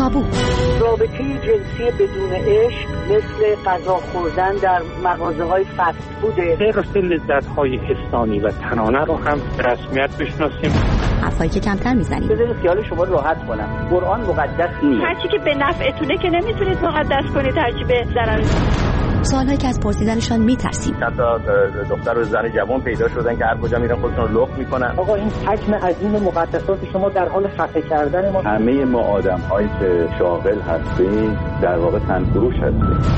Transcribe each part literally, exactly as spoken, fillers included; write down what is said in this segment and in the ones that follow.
تابو. رابطه جنسی بدون عشق مثل غذا خوردن در مغازه‌های فست فوده. غیر از لذت‌های حسانی و تنانه رو هم رسمیت بشناسیم. حرفایی که کمتر میزنیم. بذارید خیال شما راحت کنم. قرآن مقدس نیست. هرچی که به نفعتونه که نمیتونید مقدس کنید، هرچی به ضرر. سوالایی که از پرسیدنشان میترسیم. حتی دختر و زن جوان پیدا شدن که هر کجا میرن خودشون رو لخت میکنن. آقا این حجم عظیم مقدسات شما در حال خفه کردن ما. همه ما آدم‌هایی که شاغل هستیم در واقع تنفروش هستیم.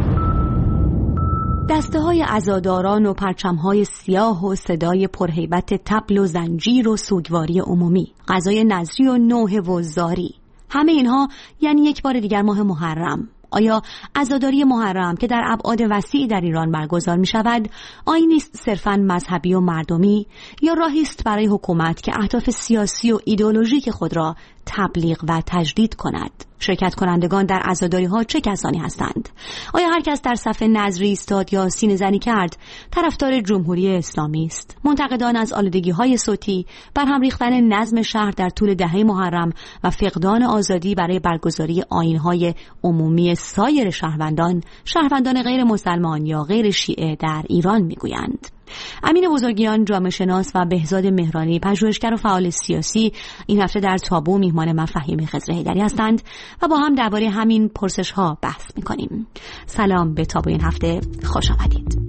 دسته های عزاداران و پرچم های سیاه و صدای پرهیبت طبل و زنجیر و سوگواری عمومی، غذای نظری و نوحه و زاری، همه اینها یعنی یک بار دیگر ماه محرم. آیا عزاداری محرم که در ابعاد وسیعی در ایران برگزار می شود آیینی است صرفاً مذهبی و مردمی، یا راهی است برای حکومت که اهداف سیاسی و ایدئولوژیک خود را تبلیغ و تجدید کند؟ شرکت کنندگان در عزاداری ها چه کسانی هستند؟ آیا هر کس در صف نذری ایستاد یا سینه زنی کرد طرفدار جمهوری اسلامی است؟ منتقدان از آلودگی های صوتی، برهم ریختن نظم شهر در طول دهه محرم و فقدان آزادی برای برگزاری آیین‌های عمومی سایر شهروندان، شهروندان غیر مسلمان یا غیر شیعه در ایران میگویند. امین بزرگیان، جامعه شناس، و بهزاد مهرانی، پژوهشگر و فعال سیاسی، این هفته در تابو میهمان من فهیم خضر حیدری هستند و با هم درباره همین پرسش ها بحث میکنیم. سلام به تابو این هفته، خوش آمدید.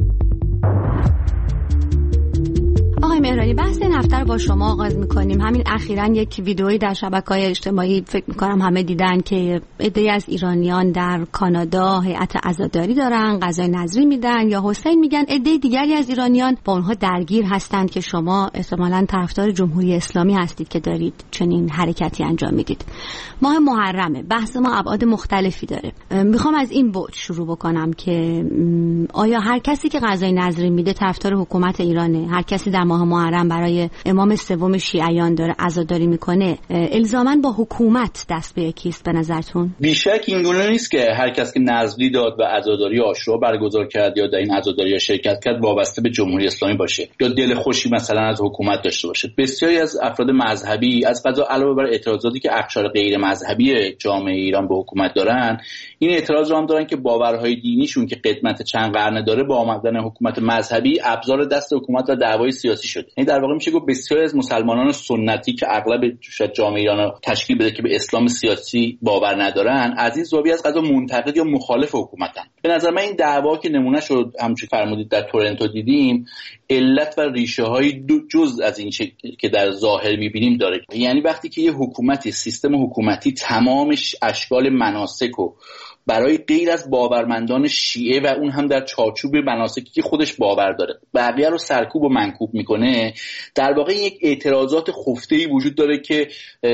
آقای مهرانی، بحث این هفته رو با شما آغاز میکنیم. همین اخیراً یک ویدئویی در شبکه‌های اجتماعی فکر میکنم همه دیدن که عده‌ای از ایرانیان در کانادا هیئت عزاداری دارن، غذای نذری میدن یا حسین میگن. عده دیگری از ایرانیان با اونها درگیر هستند که شما احتمالاً طرفدار جمهوری اسلامی هستید که دارید چنین حرکتی انجام میدید. ماه محرمه، بحث ما ابعاد مختلفی داره. میخوام از این بعد شروع بکنم که آیا هر کسی که غذای نذری میده طرفدار حکومت ایرانه؟ هر کسی در ماه محرم برای امام سوم شیعیان داره عزاداری میکنه، الزاماً با حکومت دست به یکیست به نظرتون؟ بیشک این گونه نیست که هر کس که نذری داد و عزاداری عاشورا برگزار کرد یا در این عزاداری شرکت کرد وابسته به جمهوری اسلامی باشه یا دل خوشی مثلا از حکومت داشته باشه. بسیاری از افراد مذهبی از قضا علاوه بر اعتراضاتی که اقشار غیر مذهبی جامعه ایران به حکومت دارن، این اعتراض رو هم دارن که باورهای دینیشون که قدمت چند قرن داره با آمدن حکومت مذهبی ابزار دست حکومت و دعوای سیاسی شده. یعنی در واقع میشه گفت بسیاری از مسلمانان سنتی که اغلب شاید جامعه ایران رو تشکیل بده که به اسلام سیاسی باور ندارن، از این زاویه از قضا منتقد یا مخالف حکومتن. به نظر من این دعوا که نمونه شد همچون فرمودید در تورنتو دیدیم، علت و ریشه های جز از این که در ظاهر میبینیم داره. یعنی وقتی که یه حکومتی، سیستم حکومتی تمام اشکال مناسک و برای غیر از باورمندان شیعه و اون هم در چارچوب مناسکی که خودش باور داره بقیه رو سرکوب و منکوب میکنه، در واقع یک اعتراضات خفته‌ای وجود داره که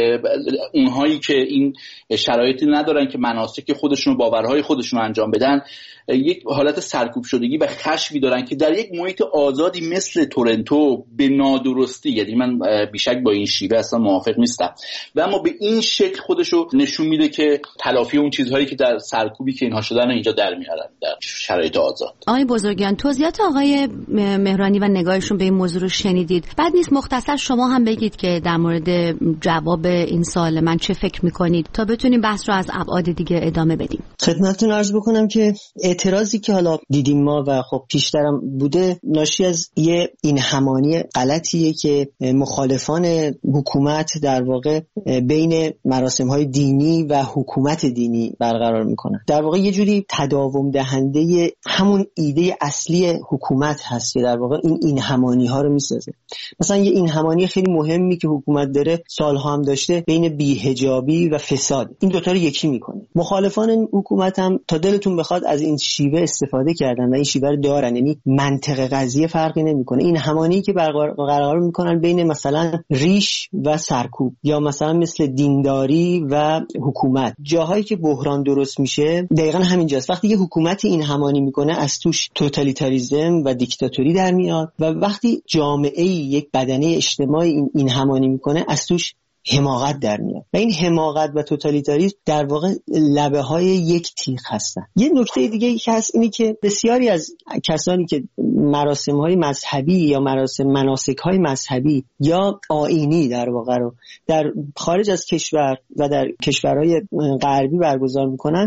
اونهایی که این شرایطی ندارن که مناسک خودشون و باورهای خودشون رو انجام بدن، یک حالت سرکوب شدگی و خشمی دارن که در یک محیط آزادی مثل تورنتو به نادرستی، یعنی من بیشک با این شیوه اصلا موافق نیستم، و اما به این شکل خودشو نشون میده که تلافی اون چیزهایی که در سرکوبی که اینها شدن اینجا در میارن در شرایط آزاد. آقای بزرگیان، توضیحات آقای مهرانی و نگاهشون به این موضوع رو شنیدید. بعد نیست مختصر شما هم بگید که در مورد جواب این سوال من چه فکر میکنید تا بتونیم بحث رو از ابعاد دیگه ادامه بدیم. خدمتتون عرض بکنم که اعتراضی که حالا دیدیم ما و خب پیشترم بوده ناشی از یه این همانی غلطیه که مخالفان حکومت در واقع بین مراسم‌های دینی و حکومت دینی برقرار میکنن. در واقع یه جوری تداوم دهنده همون ایده اصلی حکومت هست که در واقع این این همانی ها رو میسازه. مثلا یه این همانی خیلی مهمی که حکومت داره سالها هم داشته بین بی‌حجابی و فساد، این دوتا رو یکی میکنه. مخالفان حکومت هم تا دلتون بخواد از این شیوه استفاده کردن و این شیوه رو دارن، یعنی منطق قضیه فرقی نمیکنه. این همانی که برقرار میکنن بین مثلا ریش و سرکوب یا مثلا مثل دینداری و حکومت، جاهایی که بحران درست میشه دقیقاً همینجاست. وقتی یه حکومتی این همانی میکنه از توش توتالیتاریسم و دیکتاتوری در میاد، و وقتی جامعه یک بدنه اجتماعی این, این همانی میکنه از توش حماقت در میاد و این حماقت و توتالیتاریسم در واقع لبه های یک تیغ هستن. یه نکته دیگه که هست اینی که بسیاری از کسانی که مراسم های مذهبی یا مراسم مناسک های مذهبی یا آیینی در واقع رو در خارج از کشور و در کشورهای غربی برگزار میکنن،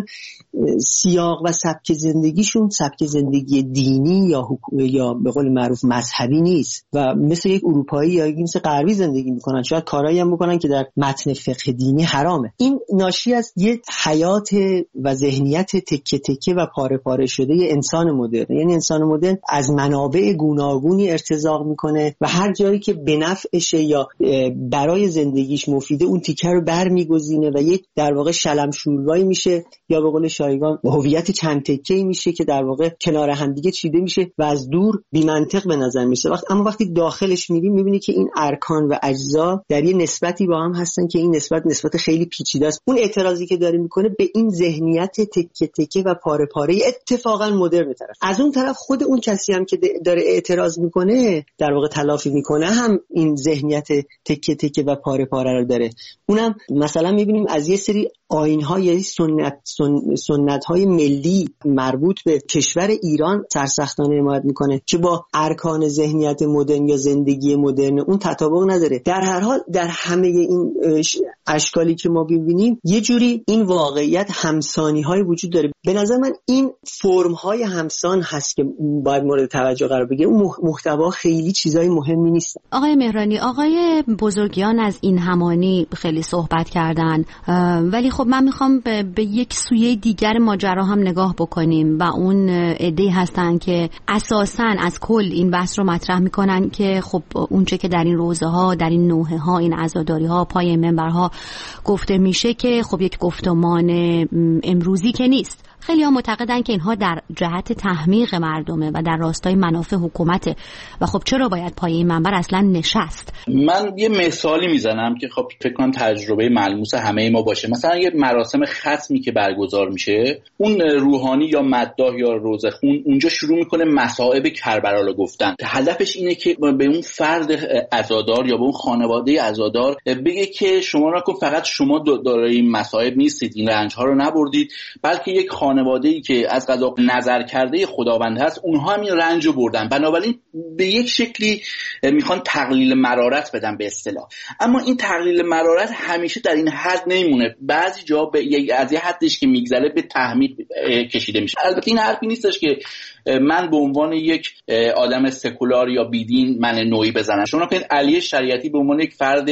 سیاق و سبک زندگیشون سبک زندگی دینی یا حکومت یا به قول معروف مذهبی نیست و مثل یک اروپایی یا یک مثل غربی زندگی میکنن. شاید کارهایی هم بکنن که در متن فقه دینی حرامه. این ناشی از یک حیات و ذهنیت تکه تکه و پاره پاره شده ی انسان مدرن. یعنی انسان مدرن از منابع گوناگونی ارتزاق میکنه و هر جایی که به نفعشه یا برای زندگیش مفیده اون تیکه رو برمیگزینه و یک در واقع شلم شوربایی میشه یا به قول شایگان هویت چند تکه‌ای میشه که در واقع کنار هم دیگه چیده میشه و از دور بی منطق به نظر میشه. وقت اما وقتی داخلش میری میبینی که این ارکان و اجزا در یه نسبتی با هم هستن که این نسبت نسبت خیلی پیچیده است. اون اعتراضی که داره میکنه به این ذهنیت تکه تکه و پاره پاره اتفاقا مدرن طرف. از اون طرف خود اون کسی هم که داره اعتراض میکنه در واقع تلافی میکنه هم این ذهنیت تکه تکه و پاره پاره رو داره. اونم مثلا میبینیم از یه سری آیین‌ها یا سنت سن، سنت‌های ملی مربوط به کشور ایران سرسختانه حمایت میکنه که با ارکان ذهنیت مدرن یا زندگی مدرن اون تطابق نداره. در هر حال در همه این اشکالی که ما ببینیم یه جوری این واقعیت همسانی‌های وجود داره. به نظر من این فرم‌های همسان هست که باید مورد توجه قرار بگیره. اون محتوا خیلی چیزای مهمی نیست. آقای مهرانی، آقای بزرگیان از این همانی خیلی صحبت کردن، ولی خب من میخوام به, به یک سویه دیگر ماجرا هم نگاه بکنیم و اون عده‌ای هستن که اساساً از کل این بحث رو مطرح میکنن که خب اونچه که در این روزه ها، در این نوحه ها، این عزاداری ها، پای منبرها گفته میشه که خب یک گفتمان امروزی که نیست. خیلی ها معتقدن که اینها در جهت تحمیق مردمه و در راستای منافع حکومته و خب چرا باید پای این منبر اصلا نشست؟ من یه مثالی میزنم که خب فکر کنم تجربه ملموس همه ما باشه. مثلا یه مراسم ختمی که برگزار میشه، اون روحانی یا مداح یا روزخون اونجا شروع میکنه مصائب کربلا رو گفتن. هدفش اینه که به اون فرد عزادار یا به اون خانواده عزادار بگه که شما را کن فقط شما دارای این مصائب نیستید، این رنج ها رو نبردید، بلکه یک خانواده‌ای که از قضا نظر کرده خداوند هست اونها هم این رنج رو بردن. بنابراین به یک شکلی میخوان تقلیل مرارت بدن به اصطلاح. اما این تقلیل مرارت همیشه در این حد نمیمونه. بعضی جا به از یه حدش که میگذره به تحمیق کشیده میشه. البته این حرفی نیستش که من به عنوان یک آدم سکولار یا بیدین من نوعی بزنم. شما کنید علی شریعتی به عنوان یک فرد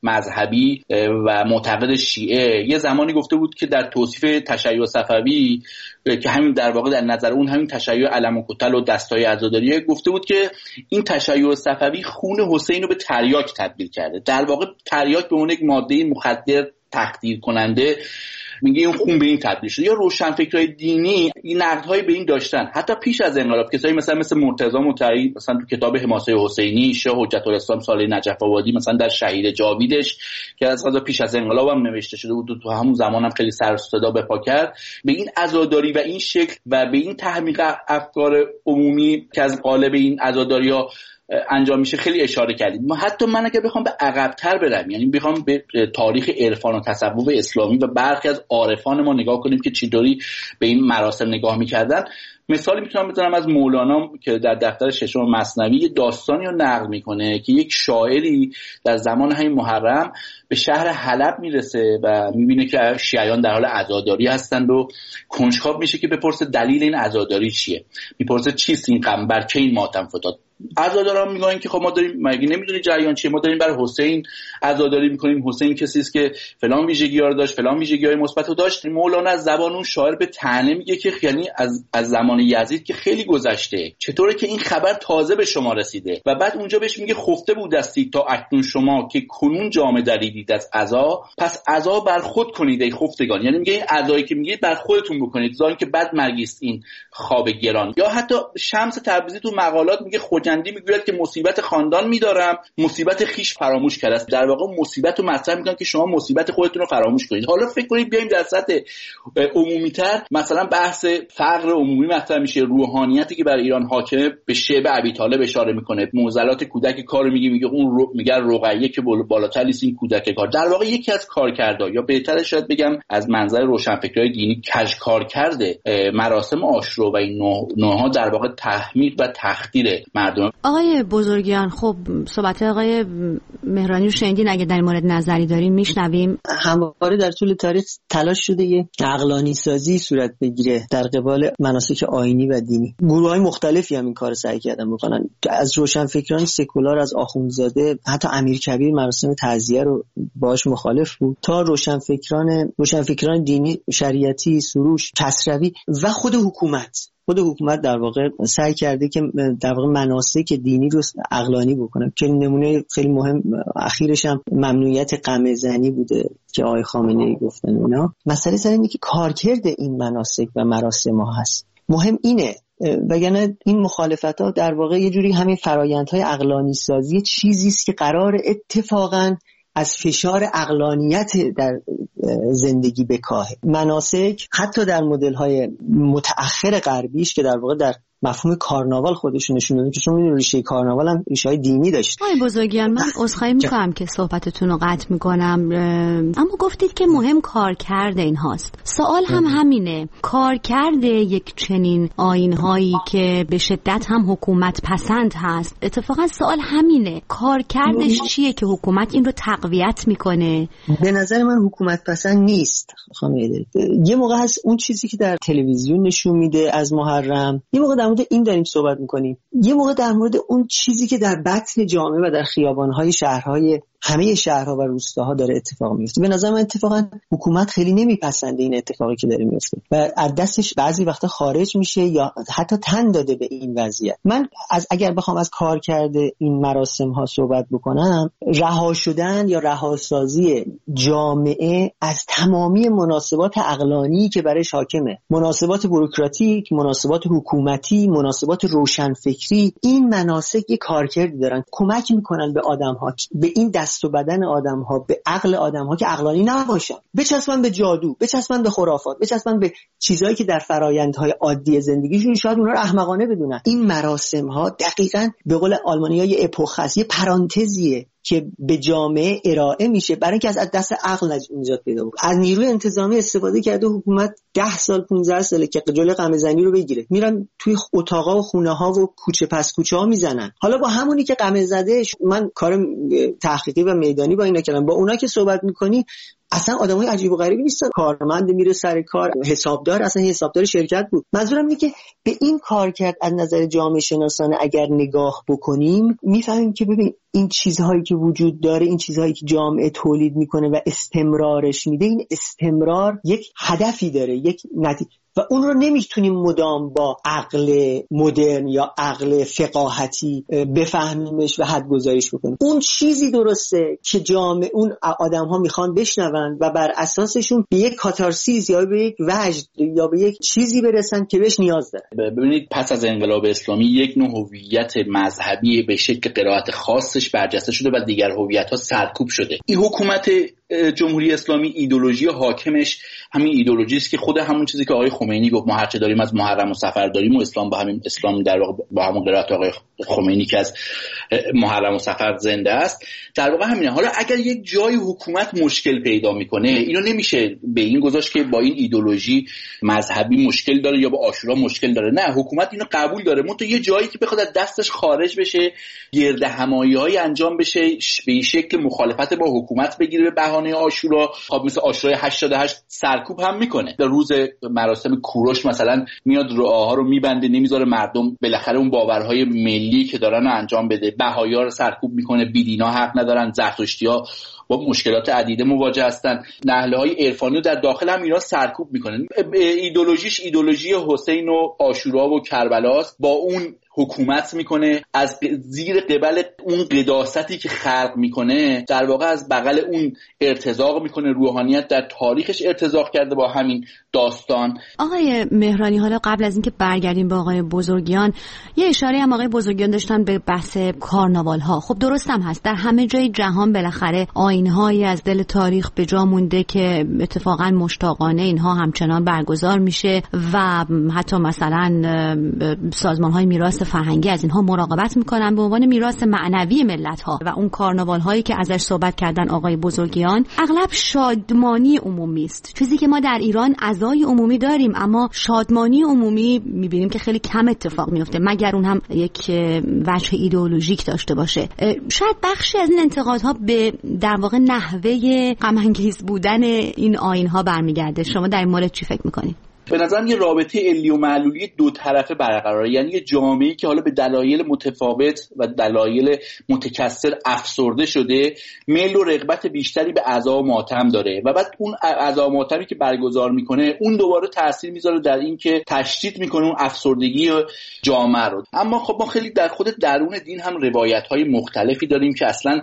مذهبی و معتقد شیعه یه زمانی گفته بود که در توصیف تشیع صفوی که همین در واقع در نظر اون همین تشیع علم و کتل و دستای عزاداریه، گفته بود که این تشیع صفوی خون حسین رو به تریاک تبدیل کرده. در واقع تریاک به عنوان یک ماده مخدر تخدیر کننده میگه این خون به این تبدیل شده. یا روشنفکرای دینی این نقدهای به این داشتن حتی پیش از انقلاب. کسایی مثلا مثل مرتضی مطهری مثلا تو کتاب حماسه حسینی، شه حجت الاسلام صالح نجف آبادی مثلا در شهید جاویدش که از قضا پیش از انقلاب هم نوشته شده بود، تو همون زمان هم خیلی سر و صدا به پا کرد، به این عزاداری و این شکل و به این تحمیق افکار عمومی که از قالب این عزاداری‌ها انجام میشه خیلی اشاره کردیم. حتی من اگه بخوام به عقب‌تر برم، یعنی بخوام به تاریخ عرفان و تصوف اسلامی و برخی از عارفان ما نگاه کنیم که چطوری به این مراسم نگاه میکردن، مثالی میتونم بزنم از مولانا که در دفتر ششم مثنوی یه داستانی رو نقل میکنه که یک شاعری در زمان همین محرم به شهر حلب میرسه و میبینه که شیعیان در حال عزاداری هستند و کنجکاو میشه که بپرسه دلیل این عزاداری چیه. میپرسه چیست این غم، بر چه این ماتم فتاد؟ عزاداران میگن که خب ما داریم، مگه نمیدونی جریان چیه، ما داریم برای حسین عزاداری میکنیم، حسین کسی است که فلان ویژگی‌ها رو داشت، فلان ویژگی‌های مثبت رو داشت. مولانا از زبان اون شاعر به طعنه میگه که یعنی از از زمان یزید که خیلی گذشته، چطوره که این خبر تازه به شما رسیده؟ و بعد اونجا بهش میگه خفته بودستی تا اکنون شما که کنون جامه دریدید از عزا، پس عزا بر خود کنید ای خفتگان. یعنی میگه این عزایی که میگید بر خودتون بکنید، زان که بعد مرگیست این خواب گران. یا حتی شمس تبریزی تو مقالات میگه خود داراوکندی میگوید که مصیبت خاندان میدارم، مصیبت خیش فراموش کرده است. در واقع مصیبت رو مطرح میکنن که شما مصیبت خودتون رو فراموش کنید. حالا فکر کنید بیایم در سطح عمومی‌تر، مثلا بحث فقر عمومی مطرح میشه، روحانیتی که بر ایران حاکمه به شعب ابی طالب اشاره میکنه، معضلات کودک کار میگه میگه اون رو میگه رقیه که بالاتر نیست این کودک کار. در واقع یکی از کارکردها، یا بهتره شاید بگم از منظر روشنفکرای دینی کج کار کرده مراسم عاشورا و این نوع‌ها در واقع تحمیق و تخدیر مردم. آقای بزرگیان، خب صحبت آقای مهرانی رو شنیدین، اگه در مورد نظری داریم میشنویم. همواره در طول تاریخ تلاش شده یه عقلانی سازی صورت بگیره در قبال مناسک آیینی و دینی. گروه‌های مختلفی هم این کارو سعی کردن بکنن، از روشنفکران سکولار، از آخوندزاده، حتی امیرکبیر مراسم تعزیه رو باهاش مخالف بود، تا روشنفکران روشنفکران دینی، شریعتی، سروش، کسروی و خود حکومت. خود حکومت در واقع سعی کرده که در واقع مناسک دینی رو عقلانی بکنه، که نمونه خیلی مهم اخیرش هم ممنوعیت قمه‌زنی بوده که آقای خامنه‌ای گفتن. اینا مسئله سر اینه که کارکرد این مناسک و مراسم ها هست. مهم اینه، وگرنه این مخالفت‌ها در واقع یه جوری همین فرآیندهای عقلانی سازی چیزی است که قرار اتفاقاً از فشار عقلانیت در زندگی بکاهه. مناسک حتی در مدل‌های متأخر غربیش که در واقع در مفهوم کارناوال خودشون نشون میده، که چون میدونید ریشه کارناوال هم ریشه‌های دینی داشت. آقای بزرگیان، من عذرخواهی میکنم که صحبتتون رو قطع میکنم، اما گفتید که مهم کارکرد این هاست. سوال هم همینه، کارکرد یک چنین آیین‌هایی که به شدت هم حکومت پسند هست، اتفاقا سوال همینه، کارکردش چیه که حکومت این رو تقویت میکنه؟ به نظر من حکومت پسند نیست خانم ایدری. یه موقع هست اون چیزی که در تلویزیون نشون میده از محرم، یه موقع در مورد این داریم صحبت میکنیم، یه موقع در مورد اون چیزی که در بطن جامعه و در خیابان‌های شهرهای همه شهرها و روستاها داره اتفاق میفته. به نظر من اتفاقا حکومت خیلی نمیپسنده این اتفاقی که داره میفته و از دستش بعضی وقتا خارج میشه یا حتی تن داده به این وضعیت. من از اگر بخوام از کار کرده این مراسم ها صحبت بکنم، رها شدن یا رهاسازی جامعه از تمامی مناسبات عقلانی که برای حاکمه، مناسبات بوروکراتیک، مناسبات حکومتی، مناسبات روشنفکری، این مناسک یک کارکردی دارن، کمک میکنن به آدم‌ها، به این دست و بدن آدم‌ها، به عقل آدم‌ها که عقلانی نباشن، بچسبن به جادو، بچسبن به خرافات، بچسبن به چیزایی که در فرآیندهای عادی زندگیشون شاید اونها رو احمقانه بدونن. این مراسم‌ها دقیقاً به قول آلمانی‌ها یه اپوخ است، یه پرانتزیه که به جامعه ارائه میشه برای اینکه از دست عقل نجات پیدا بکنه. از نیروی انتظامی استفاده کرده حکومت ده سال پانزده ساله که جلوی قمه‌زنی رو بگیره، میرن توی اتاقا و خونه ها و کوچه پس کوچه ها میزنن. حالا با همونی که قمه زده، من کار تحقیقی و میدانی با اینا کردم، با اونا که صحبت میکنی اصلا آدمای عجیب و غریبی نیستن. کارمند میره سر کار، حسابدار، اصلا حسابدار شرکت بود. منظورم اینه که به این کار کرد از نظر جامعه شناسانه اگر نگاه بکنیم میفهمیم که ببین این چیزهایی که وجود داره، این چیزهایی که جامعه تولید میکنه و استمرارش میده، این استمرار یک هدفی داره، یک نتیجه، و اون رو نمیتونیم مدام با عقل مدرن یا عقل فقاهتی بفهمیمش و حد گذاریش بکنیم. اون چیزی درسته که جامعه، اون آدم ها میخوان بشنون و بر اساسشون به یک کاتارسیس یا به یک وجد یا به یک چیزی برسن که بهش نیاز داره. ببینید پس از انقلاب اسلامی یک نوع هویت مذهبی به شکل قرائت خاصش برجسته شده و دیگر هویت‌ها سرکوب شده. این حکومت جمهوری اسلامی ایدئولوژی حاکمش همین ایدئولوژی است که خود همون چیزی که آقای خمینی گفت، ما هرچه داریم از محرم و صفر داریم و اسلام با همین اسلام در واقع با همون قرائت آقای خمینی که از محرم و صفر زنده است، در واقع همینه. حالا اگر یک جای حکومت مشکل پیدا میکنه، اینو نمیشه به این گذاشت که با این ایدئولوژی مذهبی مشکل داره یا با عاشورا مشکل داره. نه، حکومت اینو قبول داره، منتها یه جایی که بخواد از دستش خارج بشه، گرد همایی‌های انجام بشه، به این شکل مخالفت با حکومت بگیره به بهانه عاشورا، خب مثل عاشورای هشتاد و هشت سرکوب هم میکنه. در روز مراسم کوروش مثلا میاد رعاها رو میبنده، نمیذاره مردم بالاخره اون باورهای ملی که دارن رو انجام بده. بهائی‌ها رو سرکوب میکنه، بیدینا حق ندارن، زرتشتی‌ها با مشکلات عدیده مواجه هستن، نهله‌های عرفانی رو در داخل هم ایران سرکوب میکنن. ایدئولوژیش ایدئولوژی حسین و عاشورا و کربلاست، با اون حکومت میکنه، از زیر قبل اون قداستی که خلق میکنه در واقع از بغل اون ارتزاق میکنه، روحانیت در تاریخش ارتزاق کرده با همین داستان. آقای مهرانی، حالا قبل از اینکه برگردیم به آقای بزرگیان، یه اشاره هم آقای بزرگیان داشتن به بحث کارناوال ها. خب درست هم هست، در همه جای جهان بالاخره آیین‌هایی از دل تاریخ به جا مونده که اتفاقا مشتاقانه اینها همچنان برگزار میشه و حتی مثلا سازمان‌های میراث فرهنگی از اینها مراقبت میکنن به عنوان میراث معنوی ملت‌ها. و اون کارناوال هایی که ازش صحبت کردن آقای بزرگیان اغلب شادمانی عمومی است، چیزی که ما در ایران عزای عمومی داریم، اما شادمانی عمومی میبینیم که خیلی کم اتفاق میفته، مگر اون هم یک وجه ایدئولوژیک داشته باشه. شاید بخشی از این انتقادها به در واقع نحوه غم انگیز بودن این آیین‌ها برمیگرده. شما در این مورد چی فکر میکنید؟ به نظرم یه رابطه علی و معلولی دو طرفه برقراره، یعنی یه جامعه‌ای که حالا به دلایل متفاوت و دلایل متکثر افسرده شده، میل و رغبت بیشتری به عزا و ماتم داره و بعد اون عزا و ماتمی که برگزار میکنه اون دوباره تاثیر میذاره در این که تشدید میکنه اون افسردگی جامعه رو. اما خب ما خیلی در خود درون دین هم روایت‌های مختلفی داریم که اصلا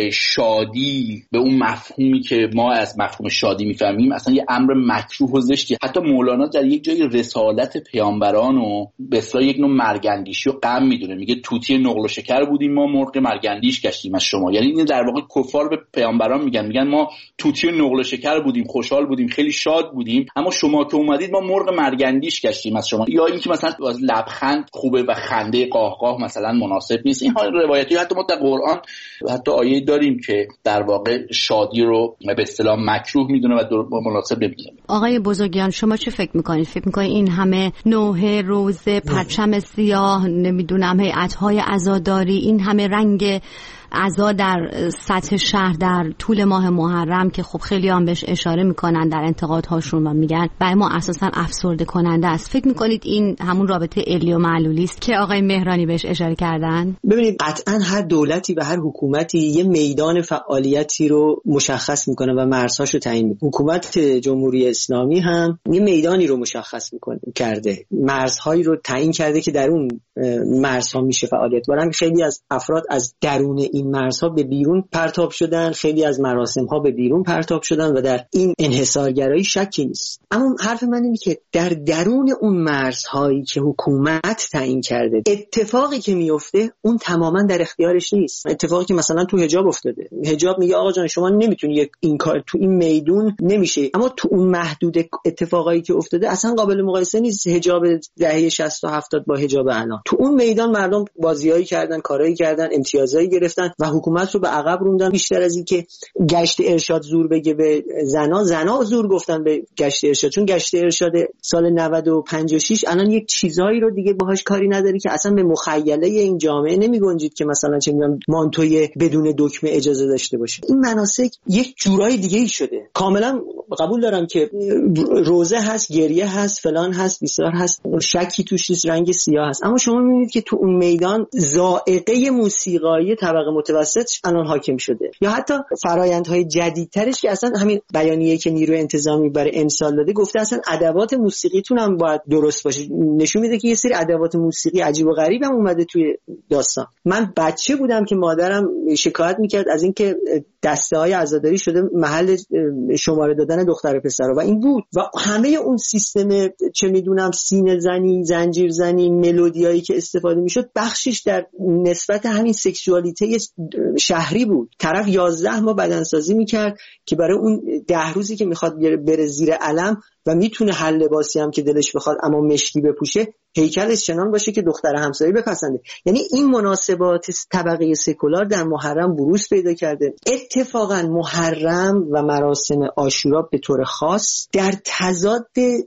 شادی به اون مفهومی که ما از مفهوم شادی میفهمیم اصلا یه امر مکروه و زشتی. حتی مولانا در یک جای رسالت پیامبران و به اصطلاح یک نوع مرگندیشی و غم میدونه، میگه طوطی نقل و شکر بودیم ما مرغ مرگندیش گشتیم از شما. یعنی این در واقع کفار به پیامبران میگن میگن ما طوطی نقل و شکر بودیم، خوشحال بودیم، خیلی شاد بودیم، اما شما که اومدید ما مرغ مرگندیش گشتیم از شما. یا اینکه مثلا لبخند خوبه و خنده قاهقاه مثلا مناسب نیست. این ها روایتی حتی ما در قرآن حتی آیه داریم که در واقع شادی رو به اصطلاح مکروه میدونه و مناسب نمیدونه. آقای بزرگیان شما چه فکر میکنید؟ فکر میکنید این همه نوحه، روزه، پرچم سیاه، نمیدونم هیئت‌های عزاداری، این همه رنگ عزا در سطح شهر در طول ماه محرم که خب خیلی هم بهش اشاره میکنن در انتقادهاشون و میگن برای ما اساسا افسرده کننده است، فکر میکنید این همون رابطه علی و معلولی است که آقای مهرانی بهش اشاره کردن؟ ببینید قطعا هر دولتی و هر حکومتی یه میدان فعالیتی رو مشخص میکنه و مرزهاشو تعیین میکنه. حکومت جمهوری اسلامی هم یه میدانی رو مشخص میکنه کرده، مرزهایی رو تعیین کرده که در اون مرزها میشه فعالیت. برای خیلی از افراد از درون این مرزها به بیرون پرتاب شدن، خیلی از مراسم‌ها به بیرون پرتاب شدن و در این انحصارگرایی شکی نیست. اما حرف من اینه که در درون اون مرزهایی که حکومت تعیین کرده اتفاقی که میفته اون تماما در اختیارش نیست. اتفاقی که مثلا تو حجاب افتاده، حجاب میگه آقا جان شما نمیتونی این کار تو این میدون نمیشه، اما تو اون محدود اتفاقایی که افتاده اصلا قابل مقایسه نیست حجاب دهه شصت و هفتاد با حجاب الان. تو اون میدان مردم بازیایی کردن، کارایی کردن، امتیازایی گرفتن و حکومت رو به عقب روندن. بیشتر از این که گشت ارشاد زور بگه به زنا، زنا زور گفتن به گشت ارشاد، چون گشت ارشاد سال نود و پنج و شش الان یک چیزایی رو دیگه باهاش کاری نداری که اصلا به مخیله این جامعه نمیگنجید که مثلا چه میدونم مانتوی بدون دکمه اجازه داشته باشه. این مناسک یک جورای دیگه ای شده. کاملا قبول دارم که روزه هست، گریه هست، فلان هست، بیسار هست، شکی توش نیست، رنگ سیاه هست، اما شما میبینید که تو اون میدان ذائقه موسیقایی طبقه متوسط الان حاکم شده. یا حتی فرآیندهای جدیدترش که اصلا همین بیانیه‌ای که نیروی انتظامی برای امسال داده گفته اصلا ادوات موسیقیتون هم باید درست باشه. نشون میده که یه سری ادوات موسیقی عجیب و غریب هم اومده توی داستان. من بچه بودم که مادرم شکایت میکرد از اینکه دسته‌های عزاداری شده محل شماره دادن دختر و پسر و این بود و همه اون سیستم چه میدونم سینه زنی، زنجیر زنی، ملودیایی که استفاده میشد بخشش در نسبت همین سکشوالیته شهری بود. طرف یازده ماه بدنسازی میکرد که برای اون ده روزی که میخواد بره زیر علم و میتونه هر لباسی هم که دلش بخواد اما مشکی بپوشه هیکلش چنان باشه که دختر همسایه بپسنده. یعنی این مناسبات طبقه سکولار در محرم بروز پیدا کرده. اتفاقا محرم و مراسم عاشورا به طور خاص در تضاد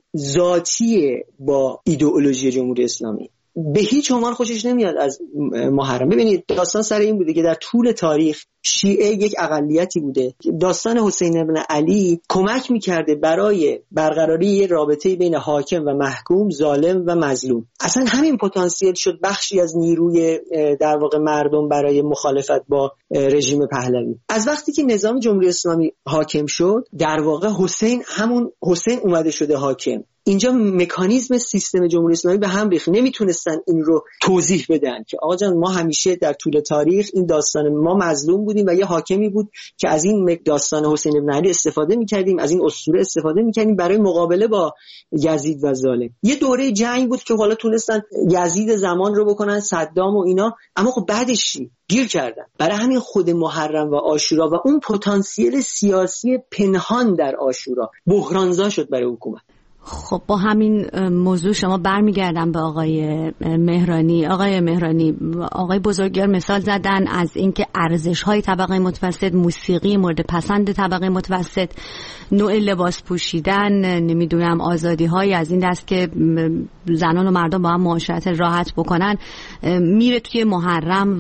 ذاتی با ایدئولوژی جمهوری اسلامی. به هیچ عنوان خوشش نمیاد از محرم. ببینید داستان سر این بوده که در طول تاریخ شیعه یک اقلیتی بوده. داستان حسین بن علی کمک میکرده برای برقراری رابطه بین حاکم و محکوم، ظالم و مظلوم. اصلا همین پتانسیل شد بخشی از نیروی در واقع مردم برای مخالفت با رژیم پهلوی. از وقتی که نظام جمهوری اسلامی حاکم شد در واقع حسین همون حسین اومده شده حاکم. اینجا مکانیزم سیستم جمهوری اسلامی به هم ریخت. نمیتونستن این رو توضیح بدن که آقا جان ما همیشه در طول تاریخ این داستان ما مظلوم بودیم و یه حاکمی بود که از این داستان حسین بن علی استفاده میکردیم، از این اسطوره استفاده میکردیم برای مقابله با یزید و ظالم. یه دوره جنگ بود که حالا تونستن یزید زمان رو بکنن، صدام و اینا، اما خب بعدش گیر کردن. برای همین خود محرم و عاشورا و اون پتانسیل سیاسی پنهان در عاشورا بحرانزا شد برای حکومت. خب با همین موضوع شما برمیگردم به آقای مهرانی. آقای مهرانی، آقای بزرگوار مثال زدن از اینکه ارزش‌های طبقه متوسط، موسیقی مورد پسند طبقه متوسط، نوع لباس پوشیدن، نمیدونم آزادی‌های از این دست که زنان و مردم با هم معاشرت راحت بکنن، میره توی محرم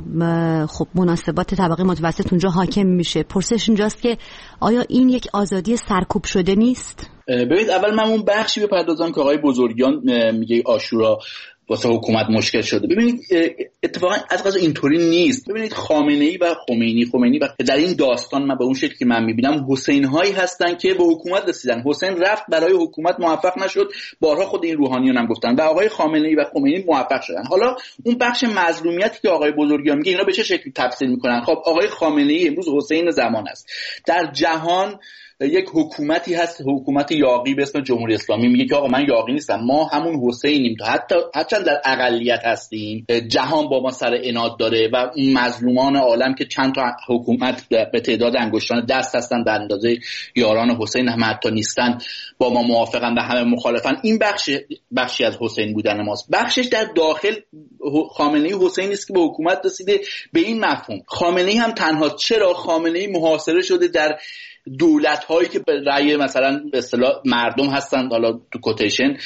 و خب مناسبات طبقه متوسط اونجا حاکم میشه. پرسش اینجاست که آیا این یک آزادی سرکوب شده نیست؟ ببینید، اول من اون بخشی بپردازم که آقای بزرگیان میگه عاشورا واسه حکومت مشکل شده. ببینید اتفاقا از قضا اینطوری نیست. ببینید خامنه‌ای و خمینی خمینی و در این داستان من به اون شکلی که من میبینم حسین هایی هستن که به حکومت رسیدن. حسین رفت برای حکومت موفق نشد، بارها خود این روحانیون هم گفتن، و آقای خامنه‌ای و خمینی موفق شدن. حالا اون بخش مظلومیتی که آقای بزرگیان میگه اینا به چه شکلی تفسیر میکنن؟ خب آقای خامنه‌ای امروز حسین زمان است. در جهان یک حکومتی هست، حکومت یاغی به اسم جمهوری اسلامی، میگه که آقا من یاغی نیستم، ما همون حسینیم، حتی حتی در اقلیت هستیم، جهان با ما سر عناد داره و اون مظلومان عالم که چند تا حکومت به تعداد انگشتان دست هستن به اندازه یاران حسین هم حتی نیستن، با ما موافقن و همه مخالفن. این بخش بخشی از حسین بودن ماست. بخشش در داخل خامنه‌ای حسینی است که به حکومت رسیده به این مفهوم. خامنه‌ای هم تنها، چرا خامنه‌ای محاصره شده در دولت هایی که به رأی مثلا به اصطلاح مردم هستن، حالا تو کوتیشن،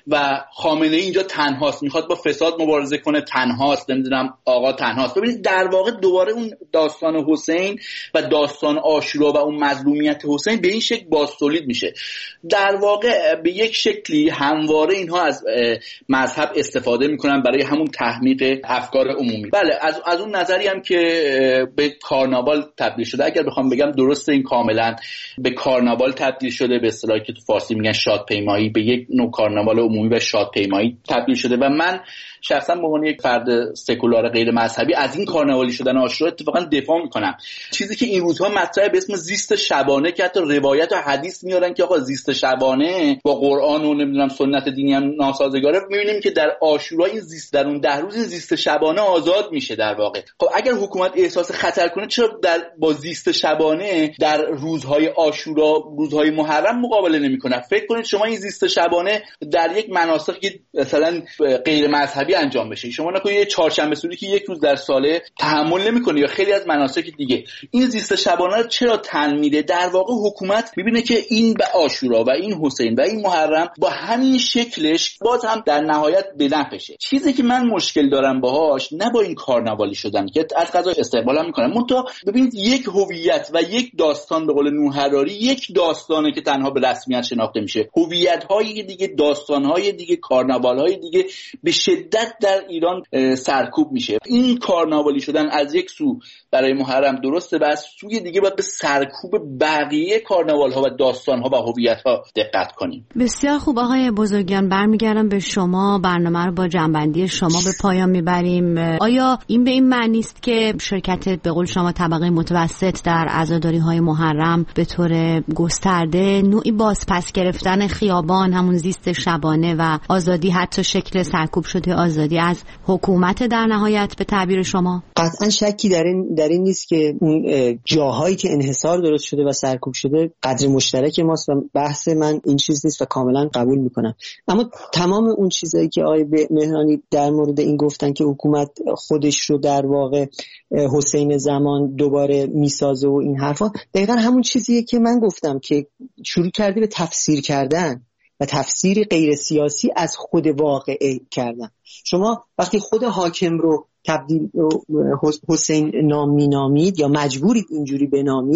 و خامنه ای اینجا تنهاست، میخواد با فساد مبارزه کنه، تنهاست، نمیدونم آقا تنهاست. ببینید در واقع دوباره اون داستان حسین و داستان عاشورا و اون مظلومیت حسین به این شکل بازتولید میشه. در واقع به یک شکلی همواره اینها از مذهب استفاده میکنن برای همون تحمیق افکار عمومی. بله، از از اون نظری هم که به کارناوال تبدیل شده، اگر بخوام بگم درسته، این کاملا به کارناوال تبدیل شده، به اصطلاحی که تو فارسی میگن شادپیمایی، به یک نوع کارناوال عمومی و شادپیمایی تبدیل شده. و من شخصا به عنوان یک فرد سکولار غیر مذهبی از این کارناوالی شدن عاشورا اتفاقا دفاع میکنم. چیزی که این روزها مطرحه به اسم زیست شبانه، که حتی روایت و حدیث میارن که آقا زیست شبانه با قرآن و نمیدونم سنت دینی هم ناسازگاره، میبینیم که در عاشورا این زیست، در اون ده روز این زیست شبانه آزاد میشه در واقع. خب اگر حکومت احساس خطر کنه، چرا در با زیست شبانه در روزهای عاشورا، روزهای محرم مقابله نمیکنه؟ فکر کنید شما این زیست شبانه در یک مناسکی مثلا غیر مذهبی انجام بشه، شما نکنید یه چهارشنبه سوری که یک روز در ساله تحمل نمیکنه، یا خیلی از مناسک دیگه، این زیست شبانه رو چرا تن میده؟ در واقع حکومت میبینه که این به عاشورا و این حسین و این محرم با همین شکلش باز هم در نهایت به نفعشه. چیزی که من مشکل دارم باهاش، نه با این کارناوالی شدن که از قضا استقبالم میکنم، منتها ببینید یک هویت و یک داستان، به قول نوح حراری، یک داستانه که تنها به رسمیت شناخته میشه. هویت‌های دیگه، داستان‌های دیگه، کارناوال‌های دیگه به شدت در ایران سرکوب میشه. این کارناوالی شدن از یک سو برای محرم درسته، و از سوی دیگه باید به سرکوب بقیه کارناوال‌ها و داستان‌ها و هویت‌ها دقت کنیم. بسیار خوب آقای بزرگیان، برمیگردم به شما. برنامه رو با جنبندی شما به پایان میبریم. آیا این به این معنی است که شرکت به قول شما طبقه متوسط در عزاداری‌های محرم به طور گسترده نوعی بازپس گرفتن خیابان، همون زیست شبانه و آزادی، حتی شکل سرکوب شده آزادی از حکومت در نهایت به تعبیر شما؟ قطعا شکی در این در این نیست که اون جاهایی که انحصار درست شده و سرکوب شده قدر مشترک ماست و بحث من این چیز نیست و کاملا قبول میکنم. اما تمام اون چیزایی که آقای مهرانی در مورد این گفتن که حکومت خودش رو در واقع حسین زمان دوباره میسازه و این حرفا، دقیقا همون چیزیه که من گفتم که شروع کردی به تفسیر کردن و تفسیر غیر سیاسی از خود واقعه کردن. شما وقتی خود حاکم رو تبدیل حسین نام می نامید یا مجبورید اینجوری بنامید،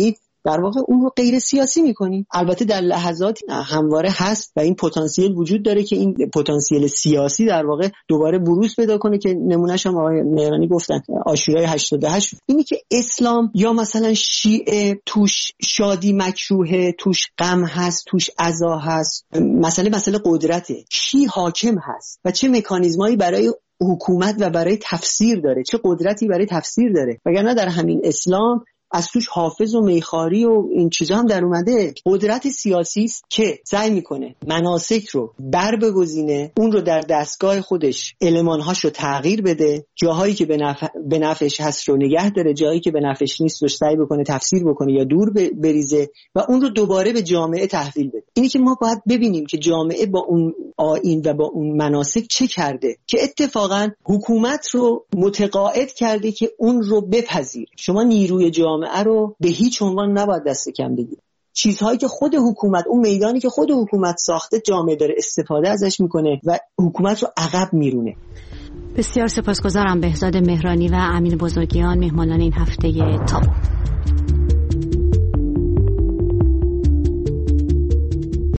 در واقع اون رو غیر سیاسی میکنیم. البته در لحظات همواره هست و این پتانسیل وجود داره که این پتانسیل سیاسی در واقع دوباره بروز پیدا کنه که نمونهش هم آقای مهرانی گفتن عاشورای هشتاد و هشت. اینی که اسلام یا مثلا شیعه توش شادی مکروهه، توش غم هست، توش عزا هست، مسئله مسئله قدرته، کی حاکم هست و چه مکانیزمایی برای حکومت و برای تفسیر داره، چه قدرتی برای تفسیر داره. وگرنه در همین اسلام از توش حافظ و میخاری و این چیزا هم در اومده. قدرت سیاسی است که سعی میکنه مناسک رو بر بگزینه، اون رو در دستگاه خودش المانهاش رو تغییر بده، جاهایی که به نفع به نفعش هست رو نگه داره، جایی که به نفعش نیست رو سعی بکنه تفسیر بکنه یا دور بریزه و اون رو دوباره به جامعه تحویل بده. اینی که ما باید ببینیم که جامعه با اون آیین و با اون مناسک چه کرده که اتفاقا حکومت رو متقاعد کرده که اون رو بپذیر. شما نیروی جامعه رو به هیچ عنوان نباید دست کم بگیرید. چیزهایی که خود حکومت، اون میدانی که خود حکومت ساخته، جامعه داره استفاده ازش میکنه و حکومت رو عقب میرونه. بسیار سپاسگزارم بهزاد مهرانی و امین بزرگیان، مهمانان این هفته تابو.